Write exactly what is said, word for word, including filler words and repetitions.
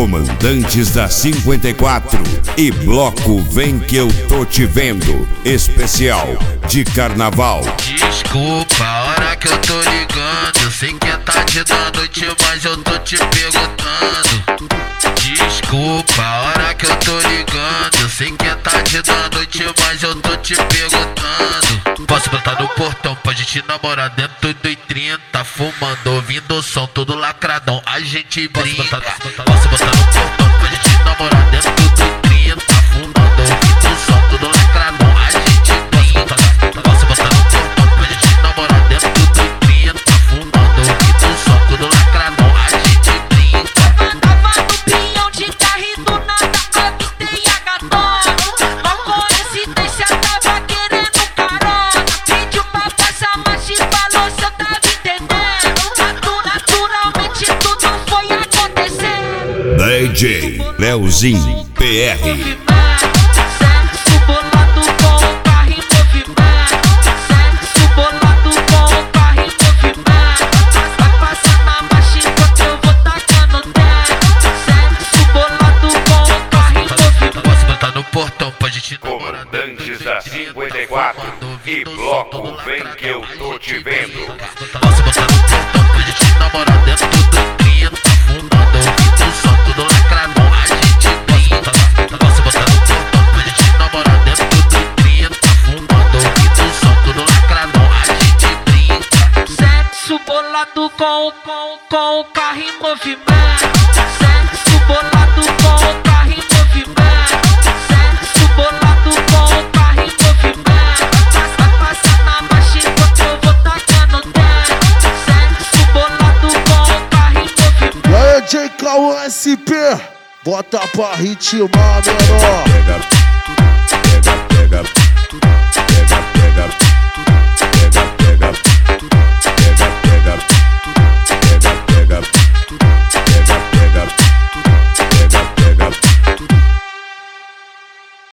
Comandantes da cinquenta e quatro e Bloco Vem Que Eu Tô Te Vendo, especial de carnaval. Desculpa a hora que eu tô ligando, eu sei que é tarde da noite, mas eu tô te perguntando. Desculpa a hora que eu tô ligando, eu sei que é tarde da noite, mas eu tô te perguntando. Posso botar no portão pra gente namorar dentro do trinta, fumando, ouvindo o som, todo lacradão, a gente brinca. Posso botar no portão pra gente namorar dentro do trinta, fumando, ouvindo o som, todo lacradão, a gente brinca. Posso botar no portão pra gente namorar dentro do trinta, fumando, ouvindo o som, todo lacradão, a gente brinca. Tava no pinhão de carro e do nada avistei a gatona. Não coincidência, tava querendo carona. Pediu pra passar marcha e falou se eu tava entendendo. Naturalmente tudo foi acontecer. D J Leozinho P R. Sexo bolado com o carro em movimento. Sexo bolado com o carro em movimento. Vai passar na marcha enquanto eu vou tacando teto. Sexo bolado com o carro em movimento. Posso botar no portão pra gente namorar Comandantes da cinquenta e quatro e Bloco Vem Que Eu Tô Te Vendo. Posso botar no portão pra gente namorar dentro do trinta, fumando, ouvindo o som, tudo lacradão, a gente brinca. Posso botar no portão pra gente namorar dentro do trinta, fumando, ouvindo o som, tudo lacradão, a gente brinca. Sexo bolado com, com, com o carro em movimento. Sexo bolado com o carro em movimento. Sexo bolado com o carro em movimento. Vai passar na marcha enquanto eu vou tacando teto. Sexo bolado com o carro em movimento. E aí, J K S P, bota pra ritmar, menor.